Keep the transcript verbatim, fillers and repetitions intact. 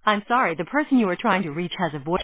I'm sorry, the person you are trying to reach has a voice.